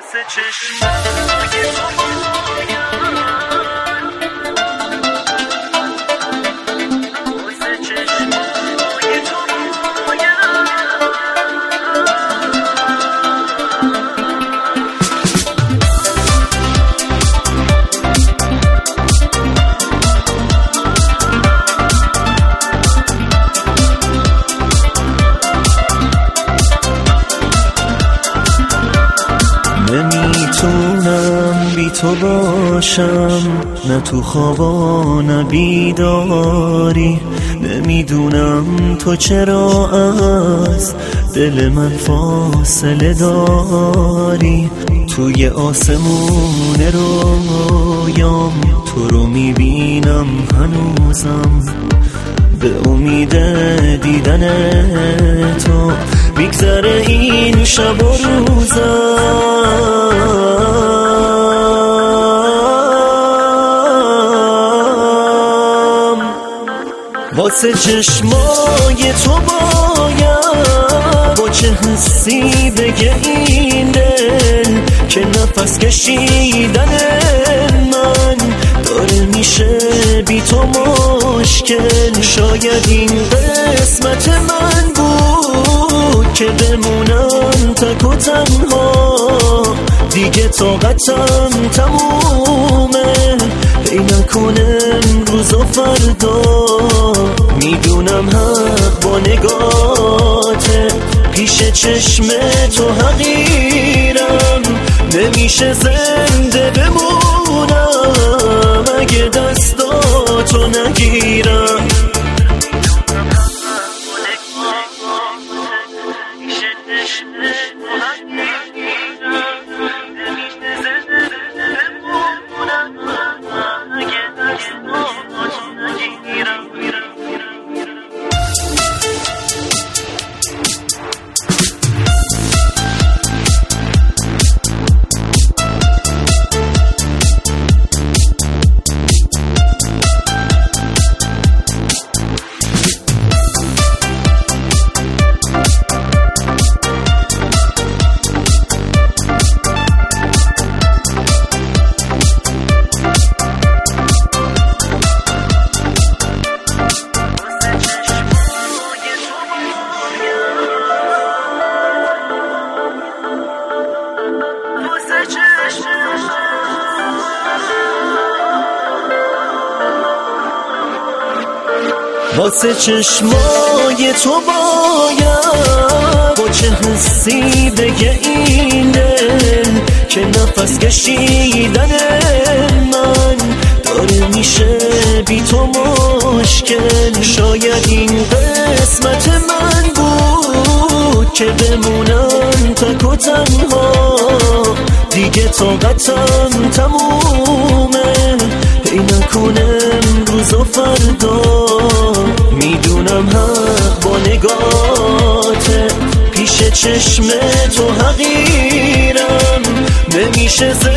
نمیتونم بی تو باشم، نه تو خوابا نه بیداری. نمیدونم تو چرا از دل من فاصله داری. توی آسمون رویام تو رو میبینم هنوزم، به امید دیدن تو میگذره این شب و روزم. واسه چشمای تو باید با چه حسی بگه این دل که نفس کشیدن من داره میشه بی تو مشکل. شاید این قسمت من بود که بمونم تک و تنها، دیگه طاقتم تمومه. ای نکنه امروز و فردا، میدونم حق با نگاته. پیش چشم تو حقیرم، نمیشه زنده بمونم اگه دستاتو نگیرم. واسه چشمای تو باید با چه حسی بگه این دل که نفس کشیدن من داره میشه بی تو مشکل. شاید این قسمت من بود که بمونم تک و تنها، دیگه طاقتم تمومه. ای نکنه امروز و فردا، میدونم حق با نگاته. پیش چشم تو حقیرم، نمیشه